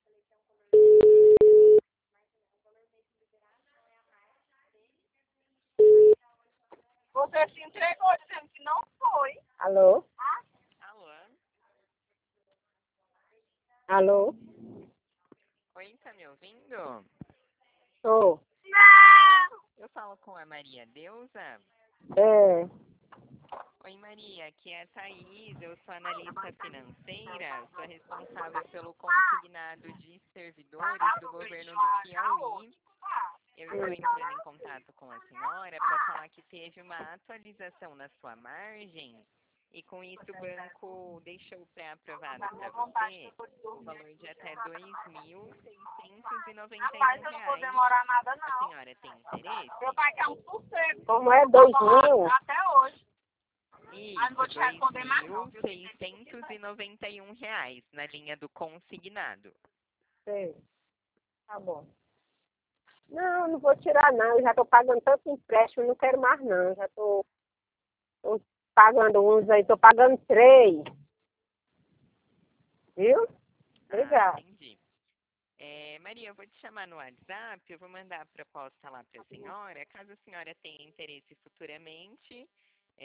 Você se entregou dizendo que não foi. Alô? Alô? Alô? Oi, tá me ouvindo? Tô. Não! Eu falo com a Maria Deusa. É. Oi, Maria, aqui é a Thaís, eu sou analista financeira, sou responsável pelo consignado de servidores do governo do Piauí. Eu estou entrando em contato com a senhora para falar que teve uma atualização na sua margem e com isso o banco deixou pré-aprovado para você o valor de até R$ 2.691. Rapaz, eu não vou demorar nada, A não. senhora tem interesse? Meu pai quer 1%. Como é 2.000? Até hoje. Isso, Não vou te responder mais, não. R$ 2.691 na linha do consignado. Sei. Tá bom. Não, não vou tirar não. Eu já tô pagando tanto empréstimo, não quero mais não. Já tô pagando uns aí, tô pagando 3. Viu? Obrigada. Entendi. Maria, eu vou te chamar no WhatsApp, eu vou mandar a proposta lá para a senhora. Caso a senhora tenha interesse futuramente,